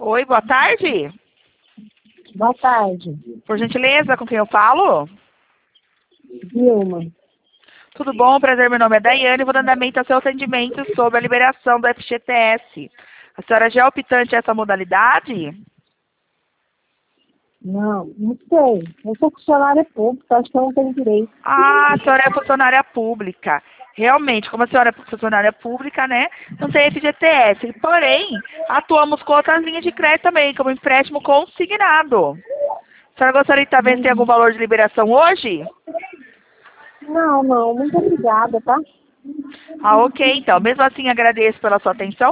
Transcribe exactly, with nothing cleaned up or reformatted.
Oi, boa tarde. Boa tarde. Por gentileza, com quem eu falo? Vilma. Tudo bom? Prazer, meu nome é Daiane e vou dar andamento ao seu atendimento sobre a liberação do F G T S. A senhora já é optante a essa modalidade? Não, não sei. Eu sou funcionária pública, acho que eu não tenho direito. Ah, a senhora é funcionária pública. Realmente, como a senhora é funcionária pública, né, não tem F G T S. Porém, atuamos com outras linhas de crédito também, como empréstimo consignado. A senhora gostaria de saber se tem algum valor de liberação hoje? Não, não, muito obrigada, tá? Ah, ok, então. Mesmo assim, agradeço pela sua atenção.